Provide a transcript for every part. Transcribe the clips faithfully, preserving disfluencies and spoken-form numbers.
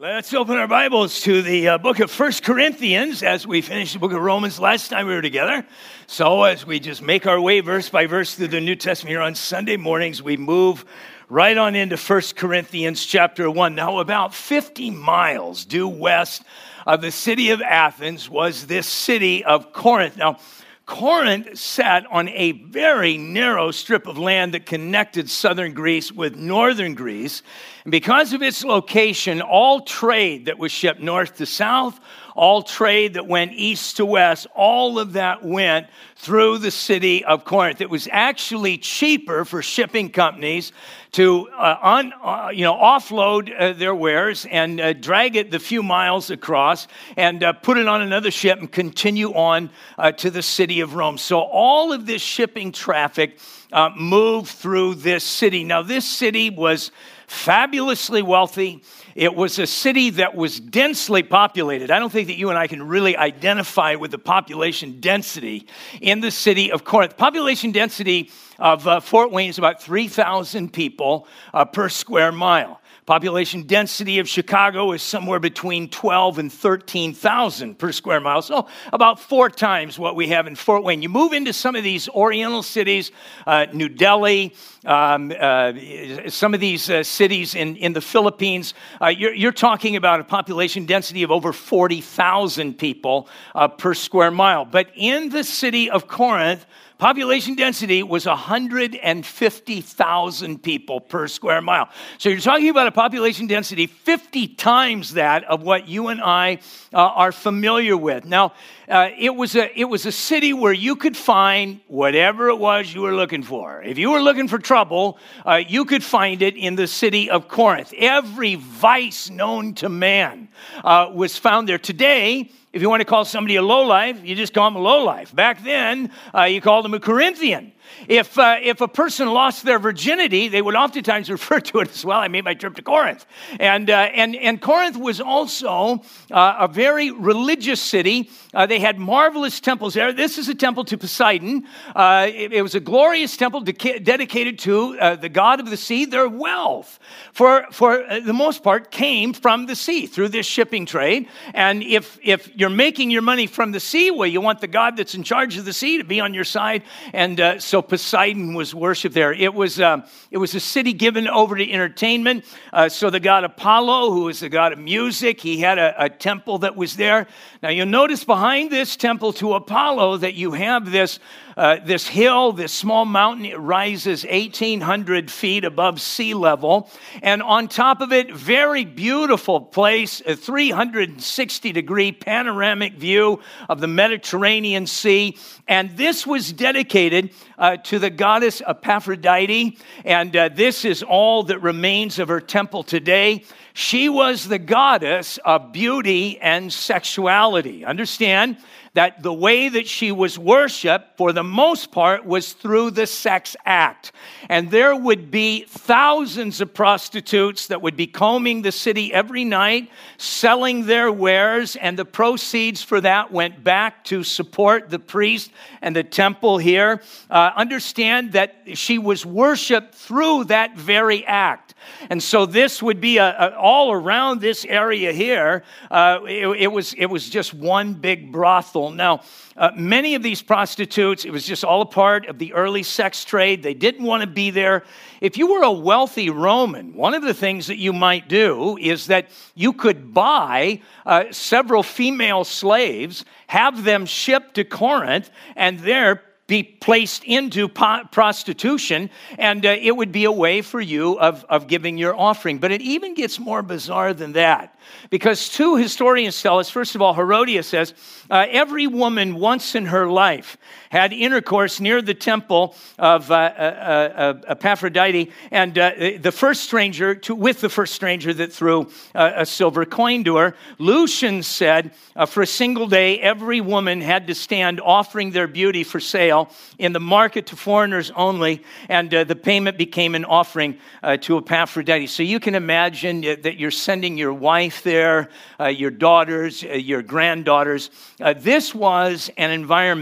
Let's open our Bibles to the uh, book of First Corinthians as we finished the book of Romans last time we were together. So as we just make our way verse by verse through the New Testament here on Sunday mornings, we move right on into First Corinthians chapter one. Now, about fifty miles due west of the city of Athens was this city of Corinth. Now, Corinth sat on a very narrow strip of land that connected southern Greece with northern Greece. And because of its location, all trade that was shipped north to south, all trade that went east to west, all of that went through the city of Corinth. It was actually cheaper for shipping companies to uh, un, uh, you know, offload uh, their wares and uh, drag it the few miles across and uh, put it on another ship and continue on uh, to the city of Rome. So all of this shipping traffic uh, moved through this city. Now, this city was fabulously wealthy. It was a city that was densely populated. I don't think that you and I can really identify with the population density in the city of Corinth. Population density of uh, Fort Wayne is about three thousand people uh, per square mile. Population density of Chicago is somewhere between twelve and thirteen thousand per square mile. So about four times what we have in Fort Wayne. You move into some of these oriental cities, uh, New Delhi, um, uh, some of these uh, cities in, in the Philippines, uh, you're, you're talking about a population density of over forty thousand people uh, per square mile. But in the city of Corinth, population density was one hundred fifty thousand people per square mile. So you're talking about a population density fifty times that of what you and I uh, are familiar with. Now, uh, it was a it was a city where you could find whatever it was you were looking for. If you were looking for trouble, uh, you could find it in the city of Corinth. Every vice known to man uh, was found there. Today, if you want to call somebody a lowlife, you just call them a lowlife. Back then, uh, you called them a Corinthian. If uh, if a person lost their virginity, they would oftentimes refer to it as, well, I made my trip to Corinth. And uh, and and Corinth was also uh, a very religious city. Uh, they had marvelous temples there. This is a temple to Poseidon. Uh, it, it was a glorious temple de- dedicated to uh, the god of the sea. Their wealth, for for uh, the most part, came from the sea through this shipping trade. And if if you're making your money from the sea, well, you want the god that's in charge of the sea to be on your side. And uh, so Poseidon was worshipped there. It was uh, it was a city given over to entertainment. Uh, so the god Apollo, who was the god of music, he had a, a temple that was there. Now you'll notice behind this temple to Apollo that you have this uh, this hill, this small mountain. It rises eighteen hundred feet above sea level, and on top of it, very beautiful place, a three hundred sixty degree panoramic view of the Mediterranean Sea. And this was dedicated uh, to the goddess Aphrodite, and uh, this is all that remains of her temple today. She was the goddess of beauty and sexuality. Understand that the way that she was worshipped, for the most part, was through the sex act. And there would be thousands of prostitutes that would be combing the city every night, selling their wares, and the proceeds for that went back to support the priest and the temple here. Uh, understand that she was worshipped through that very act. And so this would be a, a, all around this area here. Uh, it, it was it was just one big brothel. Now, uh, many of these prostitutes, it was just all a part of the early sex trade. They didn't want to be there. If you were a wealthy Roman, one of the things that you might do is that you could buy uh, several female slaves, have them shipped to Corinth, and there be placed into po- prostitution, and uh, it would be a way for you of, of giving your offering. But it even gets more bizarre than that, because two historians tell us, first of all, Herodias says, uh, every woman once in her life had intercourse near the temple of uh, uh, uh, Aphrodite, and uh, the first stranger, to, with the first stranger that threw uh, a silver coin to her. Lucian said, uh, for a single day, every woman had to stand offering their beauty for sale in the market to foreigners only, and uh, the payment became an offering uh, to Aphrodite. So you can imagine that you're sending your wife there, uh, your daughters, uh, your granddaughters. Uh, this was an environment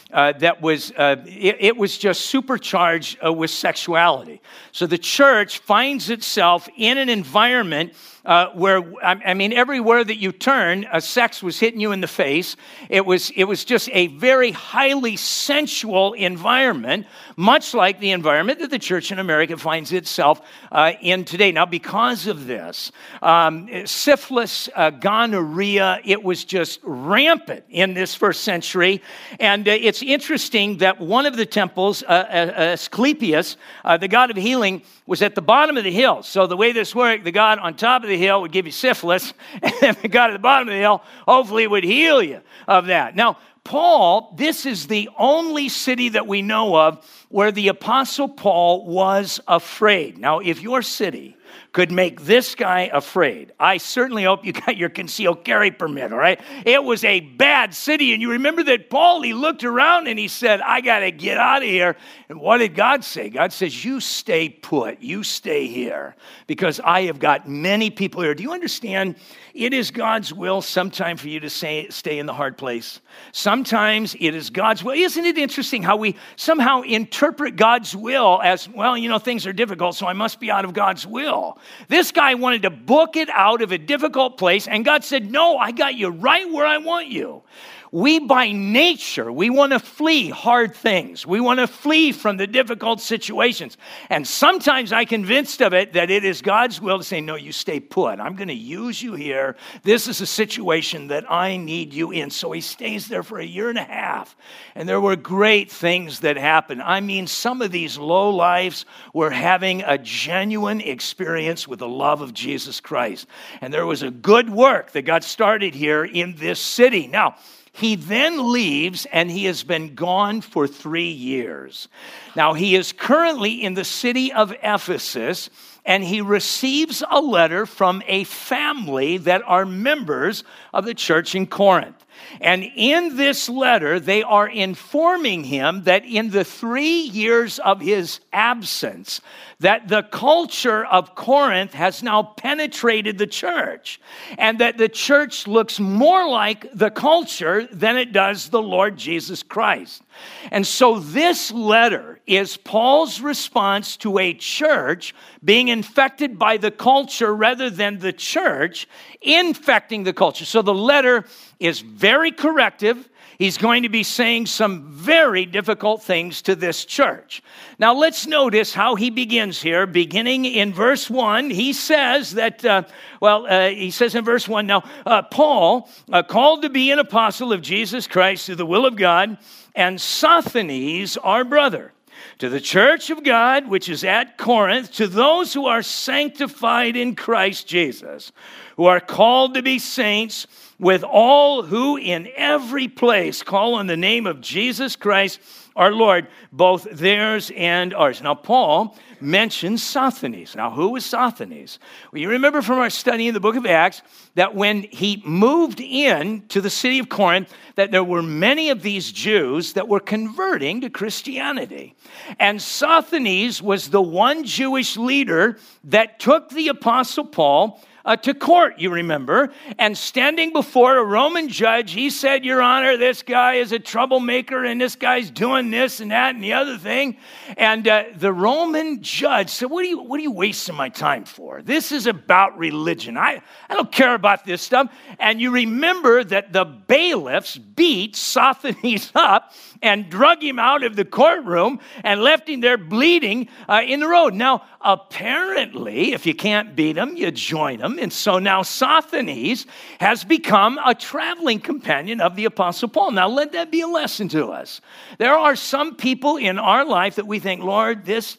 uh, that was, uh, it, it was just supercharged uh, with sexuality. So the church finds itself in an environment Uh, where, I mean, everywhere that you turn, uh, sex was hitting you in the face. It was, it was just a very highly sensual environment, much like the environment that the church in America finds itself uh, in today. Now, because of this, um, syphilis, uh, gonorrhea, it was just rampant in this first century. And uh, it's interesting that one of the temples, uh, uh, Asclepius, uh, the god of healing, was at the bottom of the hill. So the way this worked, the god on top of the hill would give you syphilis, and the god at the bottom of the hill hopefully would heal you of that. Now, Paul, this is the only city that we know of where the Apostle Paul was afraid. Now, if your city could make this guy afraid, I certainly hope you got your concealed carry permit, all right? It was a bad city, and you remember that Paul, he looked around and he said, I got to get out of here. And what did God say? God says, you stay put, you stay here, because I have got many people here. Do you understand? It is God's will sometime for you to say, stay in the hard place. Sometimes it is God's will. Isn't it interesting how we somehow interpret God's will as, well, you know, things are difficult, so I must be out of God's will. This guy wanted to book it out of a difficult place, and God said, no, I got you right where I want you. We, by nature, we want to flee hard things. We want to flee from the difficult situations. And sometimes I'm convinced of it that it is God's will to say, no, you stay put. I'm going to use you here. This is a situation that I need you in. So he stays there for a year and a half. And there were great things that happened. I mean, some of these low lives were having a genuine experience with the love of Jesus Christ. And there was a good work that got started here in this city. Now, he then leaves, and he has been gone for three years. Now, he is currently in the city of Ephesus, and he receives a letter from a family that are members of the church in Corinth. And in this letter, they are informing him that in the three years of his absence, that the culture of Corinth has now penetrated the church, and that the church looks more like the culture than it does the Lord Jesus Christ. And so this letter is Paul's response to a church being infected by the culture rather than the church infecting the culture. So the letter is very corrective. He's going to be saying some very difficult things to this church. Now, let's notice how he begins here. Beginning in verse one, he says that, uh, well, uh, he says in verse one, now, uh, Paul, uh, called to be an apostle of Jesus Christ through the will of God, and Sosthenes, our brother, to the church of God, which is at Corinth, to those who are sanctified in Christ Jesus, who are called to be saints, with all who in every place call on the name of Jesus Christ, our Lord, both theirs and ours. Now, Paul mentions Sosthenes. Now, who was Sosthenes? Well, you remember from our study in the book of Acts that when he moved in to the city of Corinth, that there were many of these Jews that were converting to Christianity. And Sosthenes was the one Jewish leader that took the Apostle Paul Uh, to court, you remember, and standing before a Roman judge, he said, Your Honor, this guy is a troublemaker, and this guy's doing this and that and the other thing. And uh, the Roman judge said, what are you, what are you wasting my time for? This is about religion. I, I don't care about this stuff. And you remember that the bailiffs beat Sosthenes up and drug him out of the courtroom and left him there bleeding uh, in the road. Now, apparently, if you can't beat him, you join him. And so now Sosthenes has become a traveling companion of the Apostle Paul. Now, let that be a lesson to us. There are some people in our life that we think, Lord, this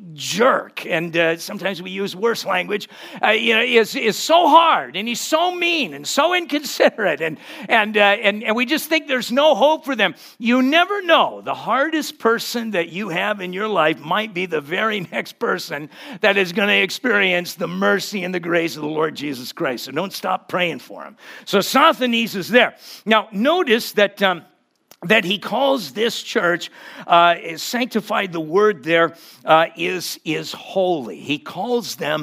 jerk, and uh, sometimes we use worse language, uh, you know, is is so hard, and he's so mean, and so inconsiderate, and and, uh, and and we just think there's no hope for them. You never know. The hardest person that you have in your life might be the very next person that is going to experience the mercy and the grace of the Lord Jesus Christ. So don't stop praying for him. So Sosthenes is there. Now, notice that Um, that he calls this church, uh, is sanctified, the word there uh, is, is holy. He calls them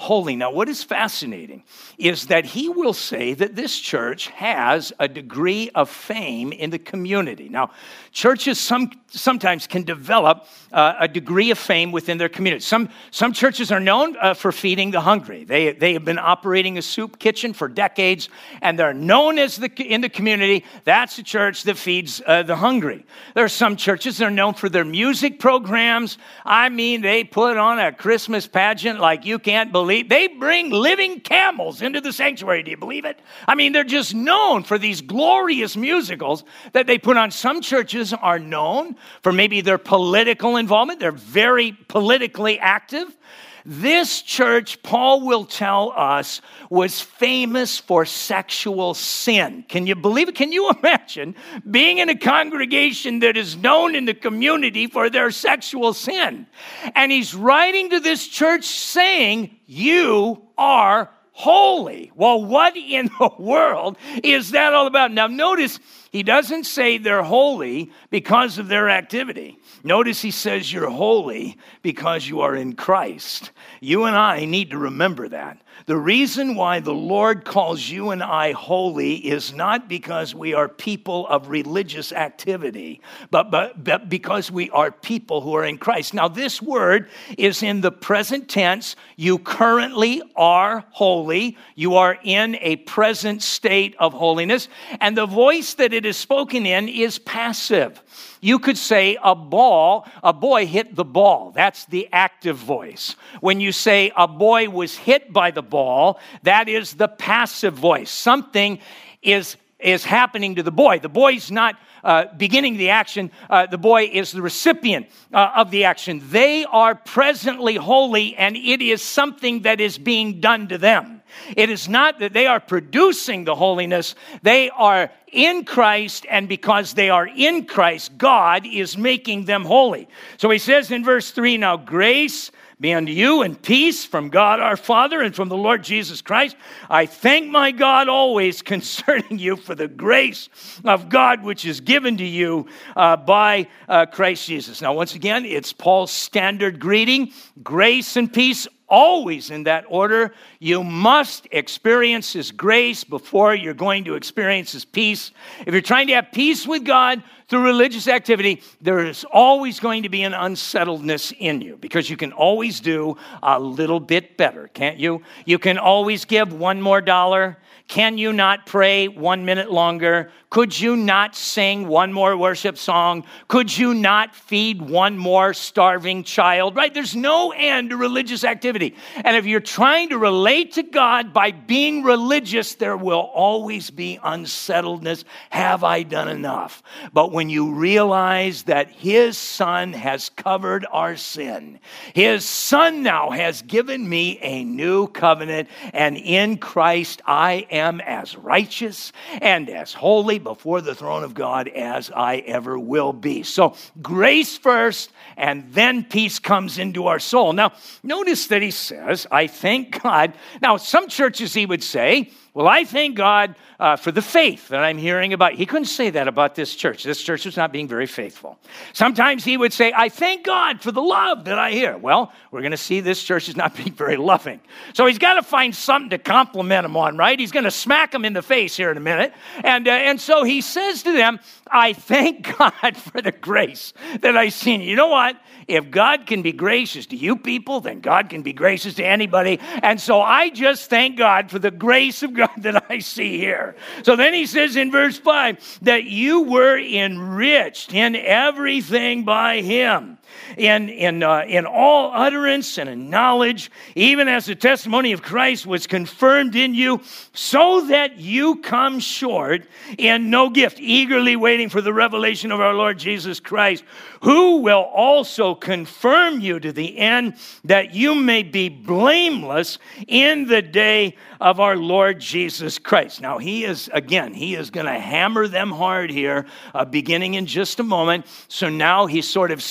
holy. Now, what is fascinating is that he will say that this church has a degree of fame in the community. Now, churches some, sometimes can develop uh, a degree of fame within their community. Some, some churches are known uh, for feeding the hungry. They, they have been operating a soup kitchen for decades, and they're known as the in the community, that's a church that feeds uh, the hungry. There are some churches that are known for their music programs. I mean, they put on a Christmas pageant like you can't believe. They bring living camels into the sanctuary. Do you believe it? I mean, they're just known for these glorious musicals that they put on. Some churches are known for maybe their political involvement. They're very politically active. This church, Paul will tell us, was famous for sexual sin. Can you believe it? Can you imagine being in a congregation that is known in the community for their sexual sin? And he's writing to this church saying, you are holy. Well, what in the world is that all about? Now, notice he doesn't say they're holy because of their activity. Notice he says you're holy because you are in Christ. You and I need to remember that. The reason why the Lord calls you and I holy is not because we are people of religious activity, but, but, but because we are people who are in Christ. Now, this word is in the present tense. You currently are holy. You are in a present state of holiness. And the voice that it is spoken in is passive. You could say a ball, a boy hit the ball. That's the active voice. When you say a boy was hit by the ball, that is the passive voice. Something is, is happening to the boy. The boy's not uh, beginning the action. Uh, the boy is the recipient uh, of the action. They are presently holy, and it is something that is being done to them. It is not that they are producing the holiness. They are in Christ, and because they are in Christ, God is making them holy. So he says in verse three, now grace be unto you and peace from God our Father and from the Lord Jesus Christ. I thank my God always concerning you for the grace of God which is given to you uh, by uh, Christ Jesus. Now, once again, it's Paul's standard greeting, grace and peace. Always in that order. You must experience his grace before you're going to experience his peace. If you're trying to have peace with God through religious activity, there is always going to be an unsettledness in you because you can always do a little bit better, can't you? You can always give one more dollar. Can you not pray one minute longer? Could you not sing one more worship song? Could you not feed one more starving child? Right? There's no end to religious activity. And if you're trying to relate to God by being religious, there will always be unsettledness. Have I done enough? But when you realize that his Son has covered our sin, his Son now has given me a new covenant, and in Christ I am as righteous and as holy before the throne of God as I ever will be. So grace first, and then peace comes into our soul. Now, notice that he says, I thank God. Now, some churches he would say, well, I thank God uh, for the faith that I'm hearing about. He couldn't say that about this church. This church was not being very faithful. Sometimes he would say, I thank God for the love that I hear. Well, we're going to see this church is not being very loving. So he's got to find something to compliment them on, right? He's going to smack them in the face here in a minute. And, uh, and so he says to them, I thank God for the grace that I've seen. You know what? If God can be gracious to you people, then God can be gracious to anybody. And so I just thank God for the grace of God that I see here. So then he says in verse five, that you were enriched in everything by him, in, in, uh, in all utterance and in knowledge, even as the testimony of Christ was confirmed in you, so that you come short in no gift, eagerly waiting for the revelation of our Lord Jesus Christ, who will also confirm you to the end, that you may be blameless in the day of our Lord Jesus Christ. Now, he is, again, he is going to hammer them hard here, uh, beginning in just a moment. So now he's sort of softening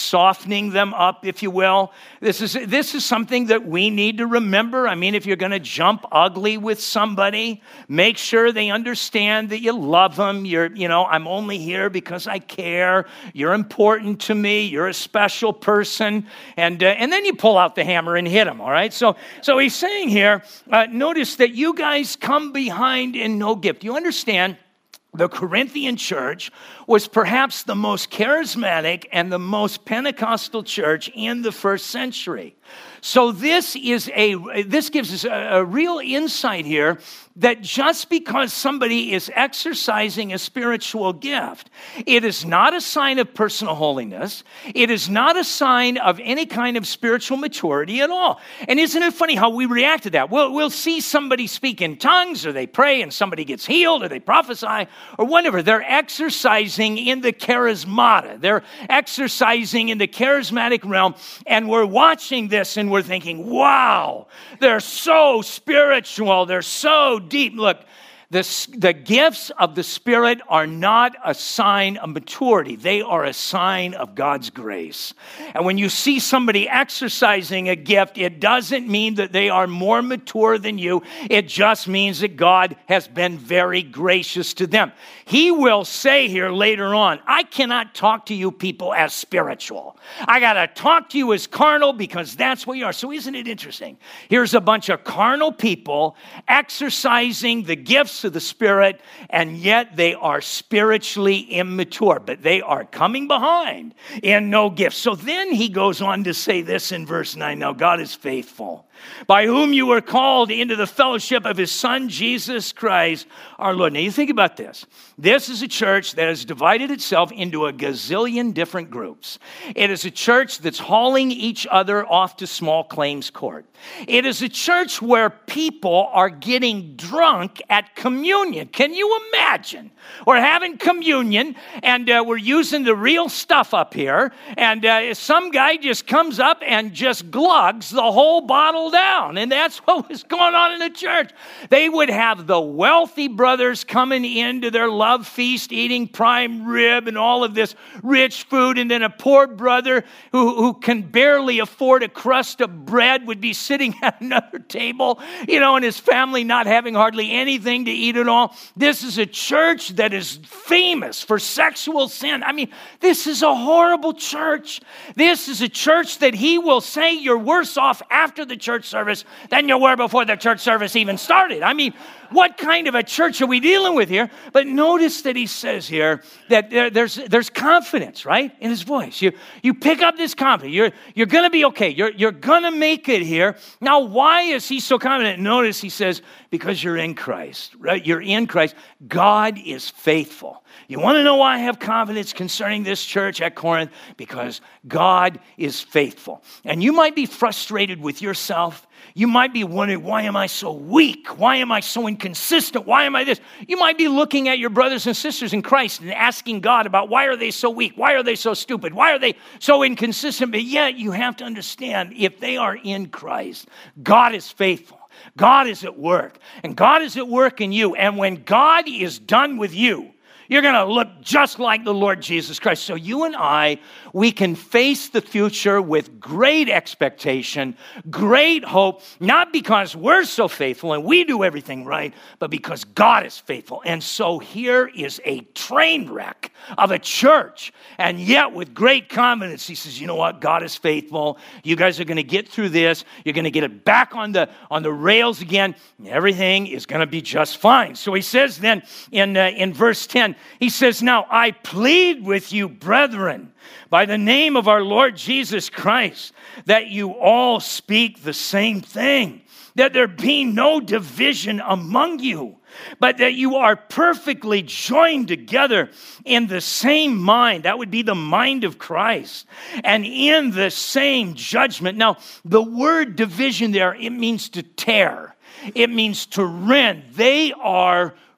toughening them up, if you will. This is, this is something that we need to remember. I mean, if you're going to jump ugly with somebody, make sure they understand that you love them. You're, you know, I'm only here because I care. You're important to me. You're a special person. And, uh, and then you pull out the hammer and hit them, all right? So, so he's saying here, uh, notice that you guys come behind in no gift. You understand? The Corinthian church was perhaps the most charismatic and the most Pentecostal church in the first century. So this is a this gives us a, a real insight here that just because somebody is exercising a spiritual gift, it is not a sign of personal holiness. It is not a sign of any kind of spiritual maturity at all. And isn't it funny how we react to that? We'll, we'll see somebody speak in tongues, or they pray and somebody gets healed, or they prophesy, or whatever. They're exercising in the charismata. They're exercising in the charismatic realm, and we're watching this and we're thinking, wow, they're so spiritual. They're so deep. Look, the, the gifts of the Spirit are not a sign of maturity. They are a sign of God's grace. And when you see somebody exercising a gift, it doesn't mean that they are more mature than you. It just means that God has been very gracious to them. He will say here later on, I cannot talk to you people as spiritual. I got to talk to you as carnal because that's what you are. So isn't it interesting? Here's a bunch of carnal people exercising the gifts of the Spirit, and yet they are spiritually immature, but they are coming behind in no gifts. So then he goes on to say this in verse nine, now God is faithful, by whom you were called into the fellowship of his Son, Jesus Christ, our Lord. Now you think about this. This is a church that has divided itself into a gazillion different groups. It is a church that's hauling each other off to small claims court. It is a church where people are getting drunk at communion. Can you imagine? We're having communion, and uh, we're using the real stuff up here, and uh, some guy just comes up and just glugs the whole bottle down, and that's what was going on in the church. They would have the wealthy brothers coming into their love feast, eating prime rib and all of this rich food, and then a poor brother who, who can barely afford a crust of bread would be sitting at another table, you know, and his family not having hardly anything to eat at all. This is a church that is famous for sexual sin. I mean, this is a horrible church. This is a church that he will say you're worse off after the church service than you were before the church service even started. I mean, what kind of a church are we dealing with here? But notice that he says here that there, there's there's confidence, right, in his voice. You you pick up this confidence. You're you're going to be okay. You're you're going to make it here. Now, why is he so confident? Notice he says, because you're in Christ, right? You're in Christ. God is faithful. You want to know why I have confidence concerning this church at Corinth? Because God is faithful. And you might be frustrated with yourself. You might be wondering, why am I so weak? Why am I so inconsistent? Why am I this? You might be looking at your brothers and sisters in Christ and asking God about why are they so weak? Why are they so stupid? Why are they so inconsistent? But yet you have to understand, if they are in Christ, God is faithful. God is at work. And God is at work in you. And when God is done with you, you're going to look just like the Lord Jesus Christ. So you and I, we can face the future with great expectation, great hope, not because we're so faithful and we do everything right, but because God is faithful. And so here is a train wreck of a church. And yet with great confidence, he says, you know what? God is faithful. You guys are going to get through this. You're going to get it back on the, on the rails again. Everything is going to be just fine. So he says then in, uh, in verse ten, he says, now I plead with you, brethren, by the name of our Lord Jesus Christ, that you all speak the same thing, that there be no division among you, but that you are perfectly joined together in the same mind. That would be the mind of Christ, and in the same judgment. Now, the word division there, it means to tear. It means to rend. They are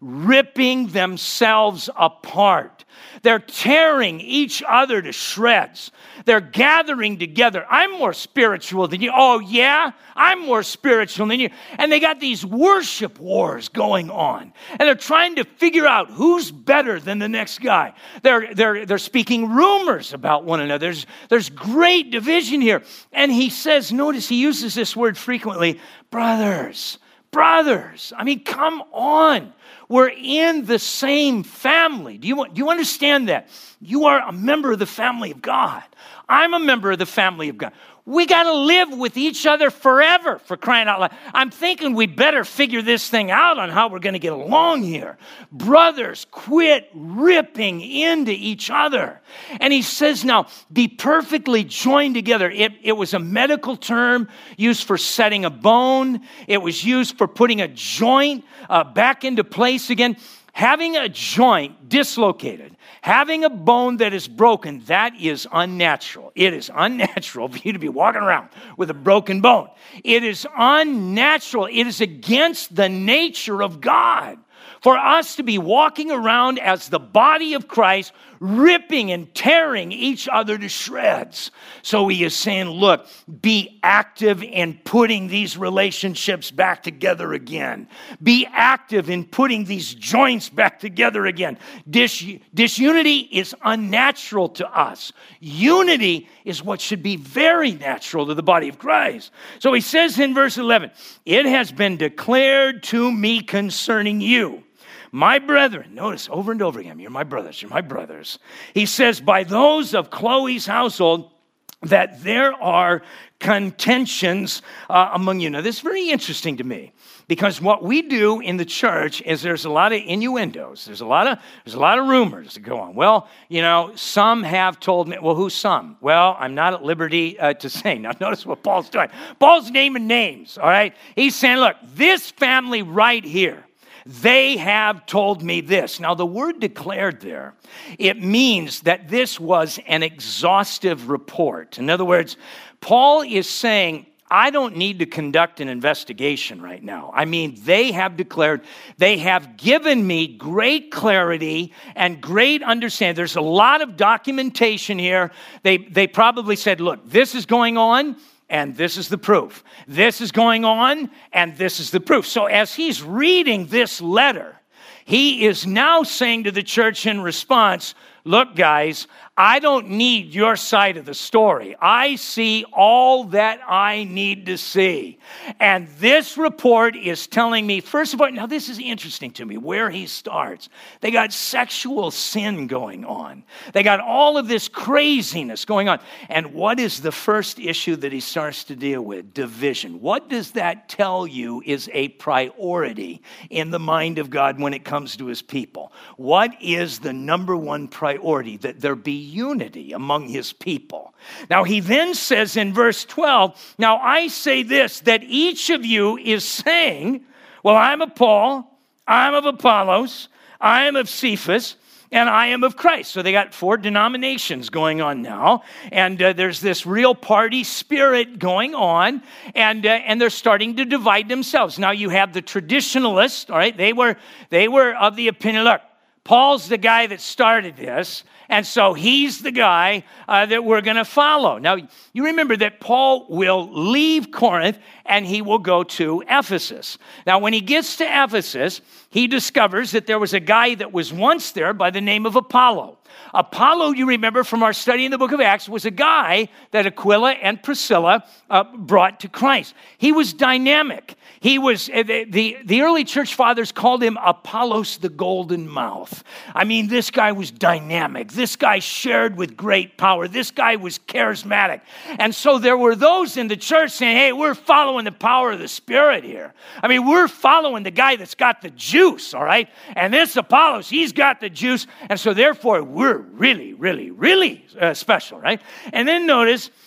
ripping themselves apart. They're tearing each other to shreds. They're gathering together. I'm more spiritual than you. Oh, yeah? I'm more spiritual than you. And they got these worship wars going on. And they're trying to figure out who's better than the next guy. They're, they're, they're speaking rumors about one another. There's, there's great division here. And he says, notice he uses this word frequently, brothers, brothers. I mean, come on. We're in the same family. Do you, do you understand that? You are a member of the family of God. I'm a member of the family of God. We got to live with each other forever, for crying out loud. I'm thinking we better figure this thing out on how we're going to get along here. Brothers, quit ripping into each other. And he says now, be perfectly joined together. It, it was a medical term used for setting a bone. It was used for putting a joint uh, back into place again. Having a joint dislocated, having a bone that is broken, that is unnatural. It is unnatural for you to be walking around with a broken bone. It is unnatural. It is against the nature of God for us to be walking around as the body of Christ, ripping and tearing each other to shreds. So he is saying, look, be active in putting these relationships back together again. Be active in putting these joints back together again. Dis- disunity is unnatural to us. Unity is what should be very natural to the body of Christ. So he says in verse eleven, it has been declared to me concerning you, my brethren, notice over and over again, you're my brothers, you're my brothers. He says, by those of Chloe's household, that there are contentions uh, among you. Now, this is very interesting to me, because what we do in the church is there's a lot of innuendos. There's a lot of there's a lot of rumors that go on. Well, you know, some have told me, well, who's some? Well, I'm not at liberty uh, to say. Now, notice what Paul's doing. Paul's naming names, all right? He's saying, look, this family right here, they have told me this. Now, the word declared there, it means that this was an exhaustive report. In other words, Paul is saying, I don't need to conduct an investigation right now. I mean, they have declared, they have given me great clarity and great understanding. There's a lot of documentation here. They, they probably said, look, this is going on, and this is the proof. This is going on, and this is the proof. So as he's reading this letter, he is now saying to the church in response, look, guys, I don't need your side of the story. I see all that I need to see. And this report is telling me, first of all, now this is interesting to me, where he starts. They got sexual sin going on. They got all of this craziness going on. And what is the first issue that he starts to deal with? Division. What does that tell you is a priority in the mind of God when it comes to his people? What is the number one priority? That there be unity among his people. Now he then says in verse twelve, now I say this, that each of you is saying, well, I'm of Paul, I'm of Apollos, I am of Cephas, and I am of Christ. So they got four denominations going on now, and uh, there's this real party spirit going on, and uh, and they're starting to divide themselves. Now you have the traditionalists, all right, they were they were of the opinion, look, Paul's the guy that started this, and so he's the guy uh, that we're going to follow. Now, you remember that Paul will leave Corinth and he will go to Ephesus. Now, when he gets to Ephesus, he discovers that there was a guy that was once there by the name of Apollo. Apollo, you remember from our study in the book of Acts, was a guy that Aquila and Priscilla uh, brought to Christ. He was dynamic. He was, uh, the, the, the early church fathers called him Apollos the Golden Mouth. I mean, this guy was dynamic. This guy shared with great power. This guy was charismatic. And so there were those in the church saying, hey, we're following the power of the Spirit here. I mean, we're following the guy that's got the juice, all right? And this Apollos, he's got the juice. And so therefore, we're really, really, really uh, special, right? And then notice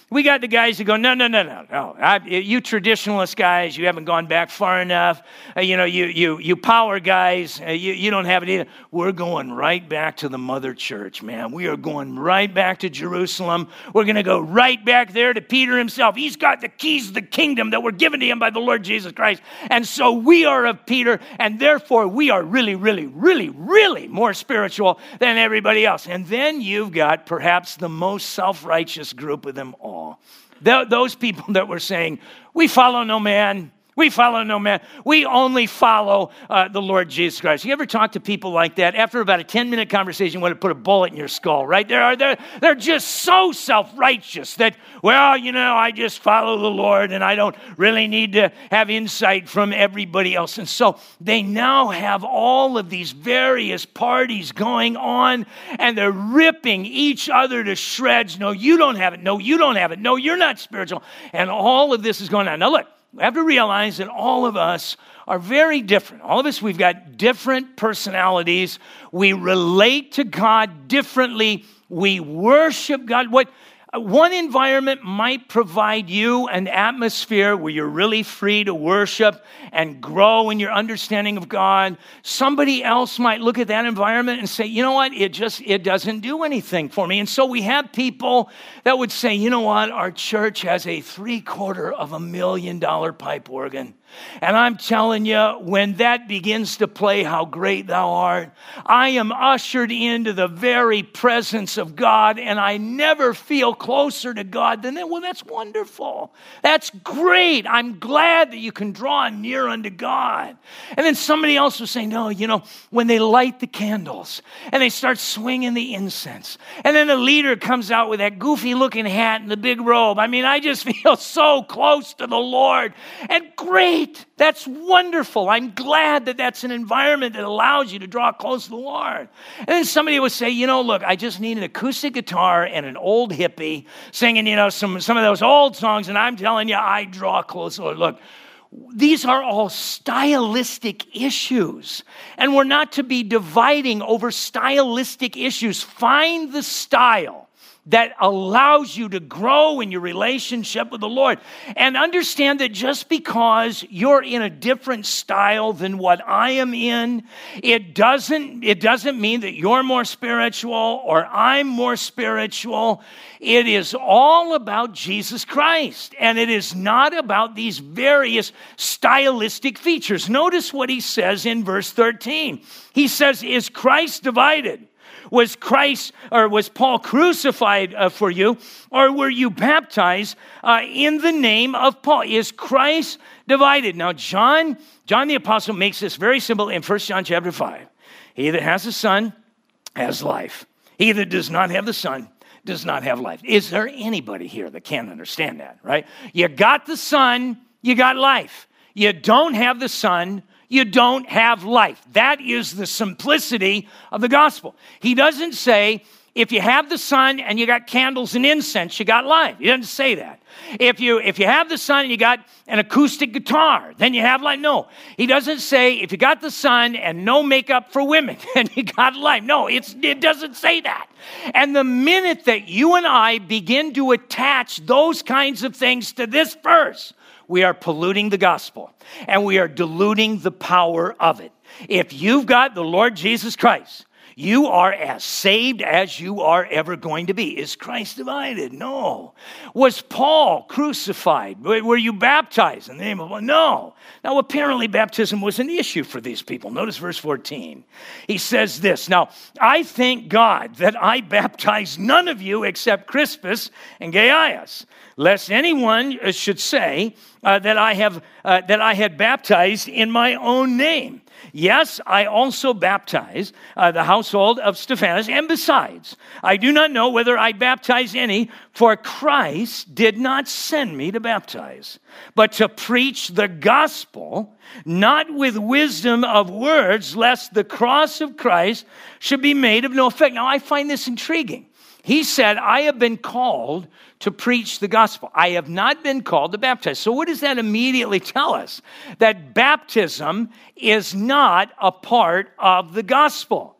We got the guys that go, no, no, no, no, no. I, you traditionalist guys, you haven't gone back far enough. Uh, you know, you you you power guys, uh, you, you don't have it either. We're going right back to the mother church, man. We are going right back to Jerusalem. We're going to go right back there to Peter himself. He's got the keys of the kingdom that were given to him by the Lord Jesus Christ. And so we are of Peter, and therefore we are really, really, really, really more spiritual than everybody else. And then you've got perhaps the most self-righteous group of them all. Th- those people that were saying, we follow no man, we follow no man, we only follow uh, the Lord Jesus Christ. You ever talk to people like that? After about a ten-minute conversation, you want to put a bullet in your skull, right? They're, they're, they're just so self-righteous that, well, you know, I just follow the Lord and I don't really need to have insight from everybody else. And so they now have all of these various parties going on and they're ripping each other to shreds. No, you don't have it. No, you don't have it. No, you're not spiritual. And all of this is going on. Now, look. We have to realize that all of us are very different. All of us, we've got different personalities. We relate to God differently. We worship God. What one environment might provide you an atmosphere where you're really free to worship and grow in your understanding of God. Somebody else might look at that environment and say, you know what, it just, it doesn't do anything for me. And so we have people that would say, you know what, our church has a three quarter of a million dollar pipe organ. And I'm telling you, when that begins to play How Great Thou Art, I am ushered into the very presence of God, and I never feel closer to God than that. Well, that's wonderful. That's great. I'm glad that you can draw near unto God. And then somebody else was saying, no, you know, when they light the candles and they start swinging the incense, and then the leader comes out with that goofy-looking hat and the big robe. I mean, I just feel so close to the Lord. And great. That's wonderful. I'm glad that that's an environment that allows you to draw close to the Lord. And then somebody would say, you know, look, I just need an acoustic guitar and an old hippie singing, you know, some, some of those old songs, and I'm telling you, I draw close to the Lord. Look, these are all stylistic issues, and we're not to be dividing over stylistic issues. Find the style that allows you to grow in your relationship with the Lord. And understand that just because you're in a different style than what I am in, it doesn't, it doesn't mean that you're more spiritual or I'm more spiritual. It is all about Jesus Christ, and it is not about these various stylistic features. Notice what he says in verse thirteen. He says, is Christ divided? Was Christ, or was Paul crucified uh, for you? Or were you baptized uh, in the name of Paul? Is Christ divided? Now, John, John the Apostle makes this very simple in First John chapter five. He that has the Son has life. He that does not have the Son does not have life. Is there anybody here that can't understand that, right? You got the Son, you got life. You don't have the Son, you don't have life. That is the simplicity of the gospel. He doesn't say, if you have the Son and you got candles and incense, you got life. He doesn't say that. If you if you have the Son and you got an acoustic guitar, then you have life. No, he doesn't say, if you got the Son and no makeup for women, then you got life. No, it's, it doesn't say that. And the minute that you and I begin to attach those kinds of things to this verse, we are polluting the gospel, and we are diluting the power of it. If you've got the Lord Jesus Christ, you are as saved as you are ever going to be. Is Christ divided? No. Was Paul crucified? Were you baptized in the name of God? No. Now, apparently baptism was an issue for these people. Notice verse fourteen. He says this, now, I thank God that I baptized none of you except Crispus and Gaius, lest anyone should say uh, that I have uh, that I had baptized in my own name. Yes, I also baptized uh, the household of Stephanas, and besides, I do not know whether I baptized any, for Christ did not send me to baptize, but to preach the gospel, not with wisdom of words, lest the cross of Christ should be made of no effect. Now, I find this intriguing. He said, I have been called to preach the gospel. I have not been called to baptize. So what does that immediately tell us? That baptism is not a part of the gospel.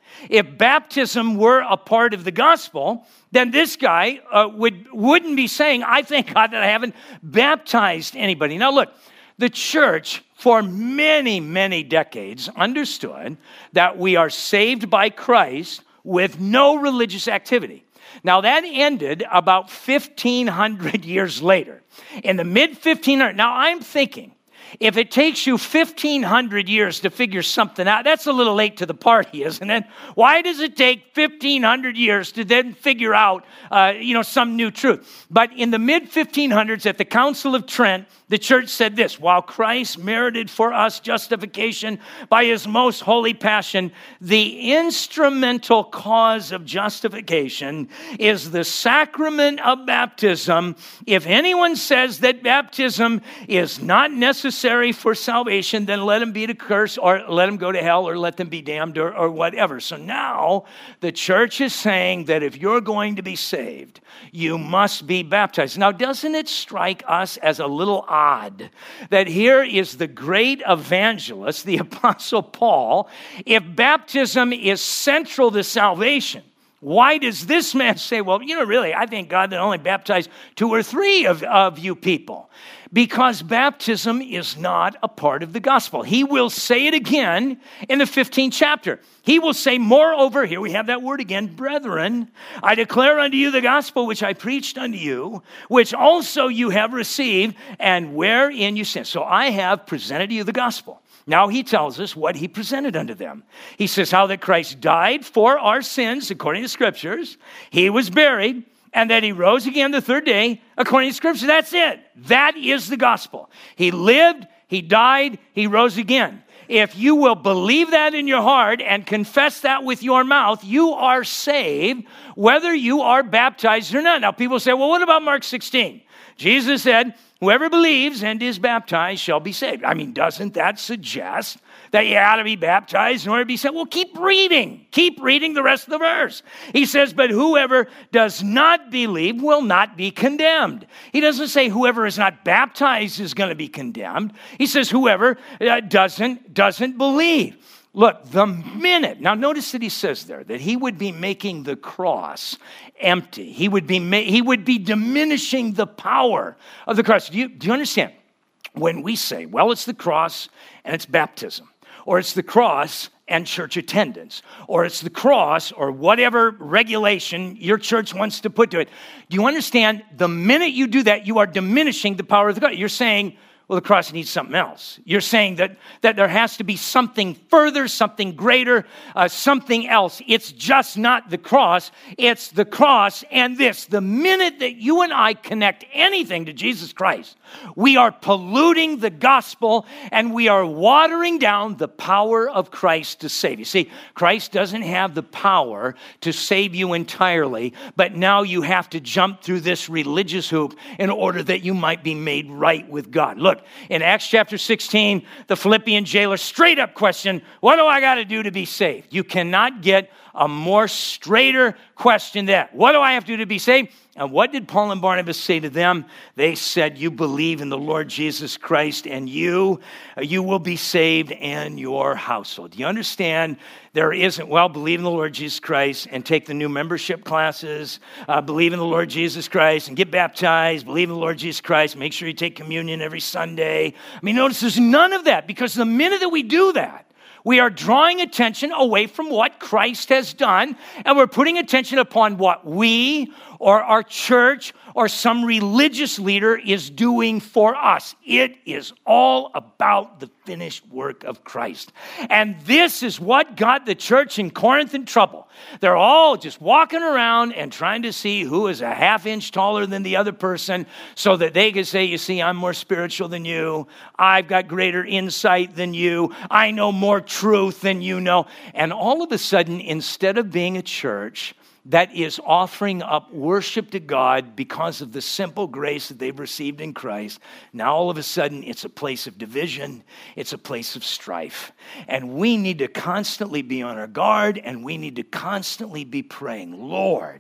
If baptism were a part of the gospel, then this guy uh, would, wouldn't be saying, I thank God that I haven't baptized anybody. Now look, the church for many, many decades understood that we are saved by Christ with no religious activity. Now that ended about fifteen hundred years later. In the mid fifteen hundreds, now I'm thinking, if it takes you fifteen hundred years to figure something out, that's a little late to the party, isn't it? Why does it take fifteen hundred years to then figure out, uh, you know, some new truth? But in the mid fifteen hundreds, at the Council of Trent, the church said this: while Christ merited for us justification by his most holy passion, the instrumental cause of justification is the sacrament of baptism. If anyone says that baptism is not necessary for salvation, then let him be to curse, or let him go to hell, or let them be damned, or, or whatever. So now the church is saying that if you're going to be saved, you must be baptized. Now, doesn't it strike us as a little odd that here is the great evangelist, the Apostle Paul? If baptism is central to salvation, why does this man say, well, you know, really, I thank God that I only baptized two or three of, of you people? Because baptism is not a part of the gospel. He will say it again in the fifteenth chapter. He will say, moreover, here we have that word again, brethren, I declare unto you the gospel which I preached unto you, which also you have received, and wherein you stand. So I have presented to you the gospel. Now he tells us what he presented unto them. He says how that Christ died for our sins, according to scriptures. He was buried, and that he rose again the third day, according to scripture. That's it. That is the gospel. He lived, he died, he rose again. If you will believe that in your heart and confess that with your mouth, you are saved, whether you are baptized or not. Now, people say, well, what about Mark sixteen? Jesus said, whoever believes and is baptized shall be saved. I mean, doesn't that suggest that you ought to be baptized in order to be saved? Well, keep reading. Keep reading the rest of the verse. He says, but whoever does not believe will not be condemned. He doesn't say whoever is not baptized is going to be condemned. He says whoever uh, doesn't, doesn't believe. Look, the minute, now notice that he says there that he would be making the cross empty. He would be ma- he would be diminishing the power of the cross. Do you, do you understand? When we say, well, it's the cross and it's baptism, or it's the cross and church attendance, or it's the cross or whatever regulation your church wants to put to it. Do you understand? The minute you do that, you are diminishing the power of the cross. You're saying, well, the cross needs something else. You're saying that, that there has to be something further, something greater, uh, something else. It's just not the cross. It's the cross and this. The minute that you and I connect anything to Jesus Christ, we are polluting the gospel and we are watering down the power of Christ to save you. See, Christ doesn't have the power to save you entirely, but now you have to jump through this religious hoop in order that you might be made right with God. Look, in Acts chapter sixteen, the Philippian jailer straight up question, what do I got to do to be saved? You cannot get a more straighter question than that. What do I have to do to be saved? And what did Paul and Barnabas say to them? They said, you believe in the Lord Jesus Christ and you, you will be saved and your household. Do you understand? There isn't, well, believe in the Lord Jesus Christ and take the new membership classes, uh, believe in the Lord Jesus Christ and get baptized, believe in the Lord Jesus Christ, make sure you take communion every Sunday. I mean, notice there's none of that, because the minute that we do that, we are drawing attention away from what Christ has done, and we're putting attention upon what we or our church or some religious leader is doing for us. It is all about the finished work of Christ. And this is what got the church in Corinth in trouble. They're all just walking around and trying to see who is a half inch taller than the other person so that they can say, you see, I'm more spiritual than you. I've got greater insight than you. I know more truth than you know. And all of a sudden, instead of being a church that is offering up worship to God because of the simple grace that they've received in Christ, now all of a sudden it's a place of division, it's a place of strife. And we need to constantly be on our guard, and we need to constantly be praying, Lord,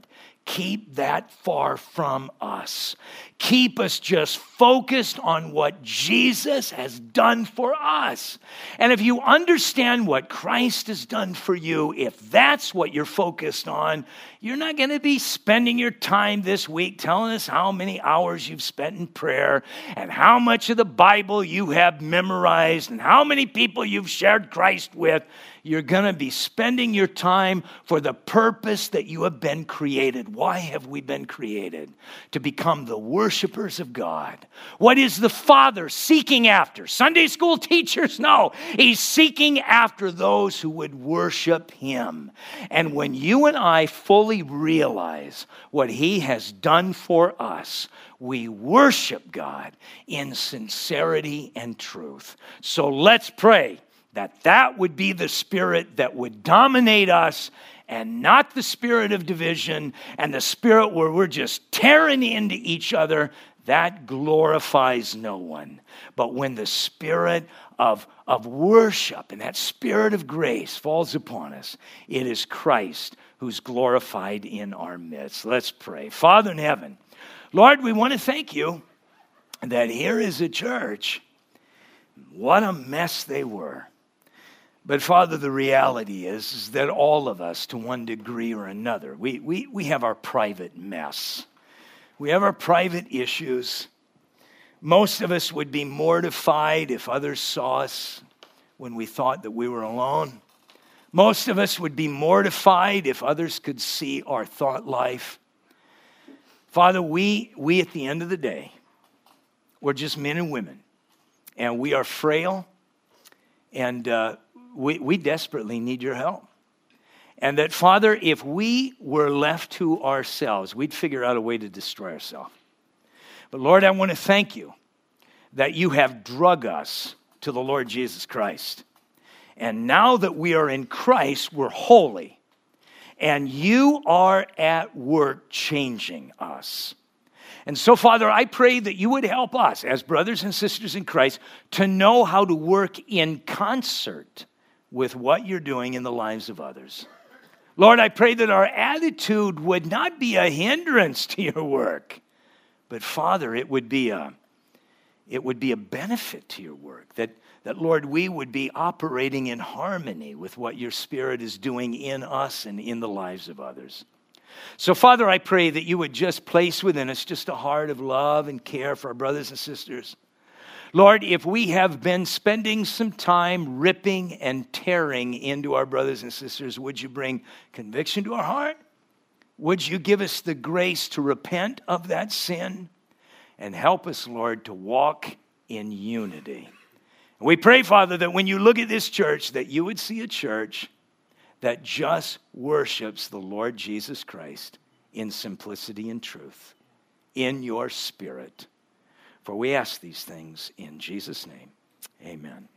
keep that far from us. Keep us just focused on what Jesus has done for us. And if you understand what Christ has done for you, if that's what you're focused on, you're not going to be spending your time this week telling us how many hours you've spent in prayer and how much of the Bible you have memorized and how many people you've shared Christ with. You're going to be spending your time for the purpose that you have been created. Why have we been created? To become the worshipers of God. What is the Father seeking after? Sunday school teachers? No. He's seeking after those who would worship Him. And when you and I fully realize what He has done for us, we worship God in sincerity and truth. So let's pray that that would be the spirit that would dominate us, and not the spirit of division and the spirit where we're just tearing into each other. That glorifies no one. But when the spirit of, of worship and that spirit of grace falls upon us, it is Christ who's glorified in our midst. Let's pray. Father in heaven, Lord, we want to thank you that here is a church. What a mess they were. But Father, the reality is, is that all of us, to one degree or another, we, we, we have our private mess. We have our private issues. Most of us would be mortified if others saw us when we thought that we were alone. Most of us would be mortified if others could see our thought life. Father, we, we at the end of the day, we're just men and women, and we are frail, and uh, We, we desperately need your help. And that, Father, if we were left to ourselves, we'd figure out a way to destroy ourselves. But Lord, I want to thank you that you have drug us to the Lord Jesus Christ. And now that we are in Christ, we're holy. And you are at work changing us. And so, Father, I pray that you would help us as brothers and sisters in Christ to know how to work in concert with what you're doing in the lives of others. Lord, I pray that our attitude would not be a hindrance to your work, but Father, it would be a, it would be a benefit to your work, that, that, Lord, we would be operating in harmony with what your Spirit is doing in us and in the lives of others. So, Father, I pray that you would just place within us just a heart of love and care for our brothers and sisters. Lord, if we have been spending some time ripping and tearing into our brothers and sisters, would you bring conviction to our heart? Would you give us the grace to repent of that sin? And help us, Lord, to walk in unity. And we pray, Father, that when you look at this church, that you would see a church that just worships the Lord Jesus Christ in simplicity and truth, in your Spirit. For we ask these things in Jesus' name. Amen.